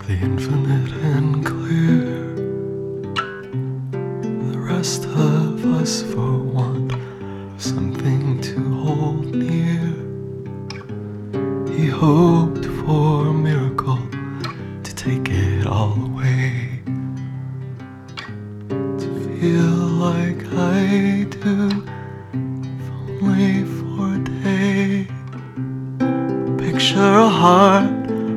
the infinite and clear. The rest of us for want of something to hold near. He hoped for a miracle to take it all away, to feel like I do, if only for a day. Picture a heart